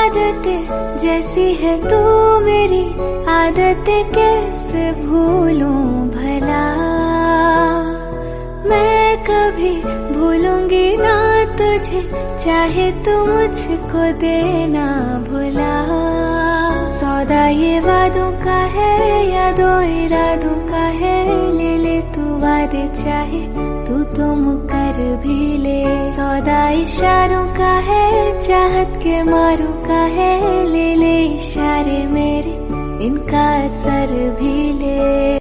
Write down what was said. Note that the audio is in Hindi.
आदतें जैसी है तू मेरी आदतें कैसे भूलूं भला। मैं कभी भूलूंगी ना तुझे, चाहे तू मुझको देना भुला। सौदा ये वादों का है, यादों इरादों का है, ले ले तू वादे चाहे तू तो मुकर भी ले। सौदा इशारों का है, चाहत के मारों का है, ले ले इशारे मेरे इनका असर भी ले।